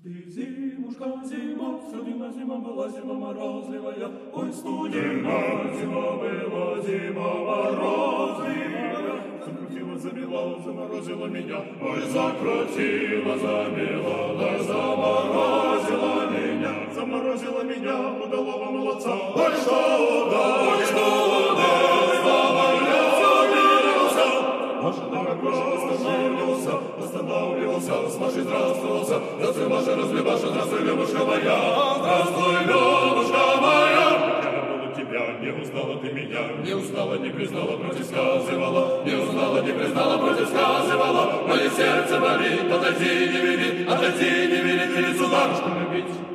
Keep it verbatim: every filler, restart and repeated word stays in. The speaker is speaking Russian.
Ты, зимушка, зима, студена зима была, зима морозливая. Ой, студена зима была, зима морозливая. Закрутила, замелала, заморозила меня. Ой, закрутила, замелала, заморозила меня. Заморозила меня, удалого молодца. Ой, что удал, ой, что удал, Маша, дорогой, останавливался, останавливался, с Машей здравствовался. Здравствуй, Маша, разлюбаша, здравствуй, Любушка моя, здравствуй, Любушка моя. Я буду тебя, не узнала ты меня, не узнала, не признала, против сказывала, не узнала, не признала, против сказывала. Мое сердце болит, отойди, не велит, отойди, не велит, перед сударушкой любить.